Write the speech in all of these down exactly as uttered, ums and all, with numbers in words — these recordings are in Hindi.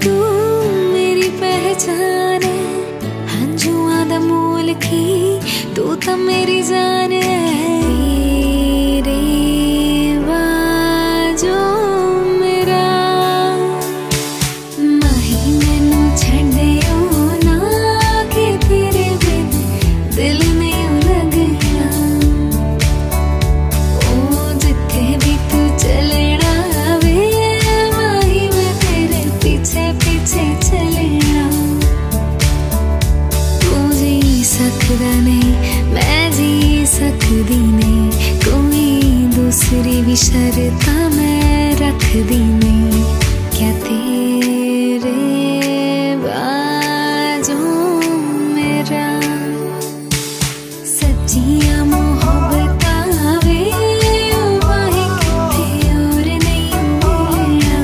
तू मेरी पहचान है, हंजुआं दा मोल की तू तां मेरी जान है। तेरे बाजों मेरा माही मैनू छड्डियो ना, कि तेरे बिन दिल नहीं लगना। ओ जिथे भी तू चलना वे माही मैं तेरे पीछे पीछे चलना। तू जी सकदा नहीं मैं जी सकदी नहीं, कोई दूसरी भी शर्तां मैं रखदी नहीं। क्या तेरे बाजों मेरा सच्चियां मोहब्बतां वे माही किथे और नहीं मिलना।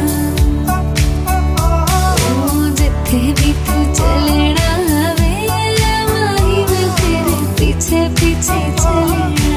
ओ जिथे भी तू चलना वे माही मैं तेरे पीछे पीछे चलना।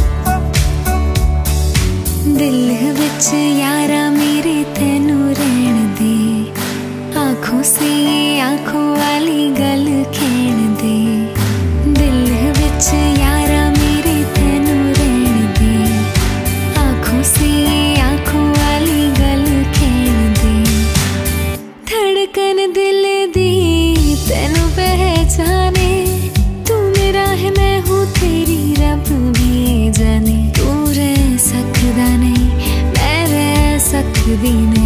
दिल विच यारा मेरे तेनू रहन दे, आँखों से आँखों वाली गल कहन दे। दिल विच यारा मेरे तेनू रहन दे, आँखों से आँखों वाली गल कहन दे। धड़कन दिल दी तेनू पहचाने, तू मेरा है मैं हूँ तेरी रब भी जाने। तू रह सकदा नहीं मैं रह सकदी नहीं।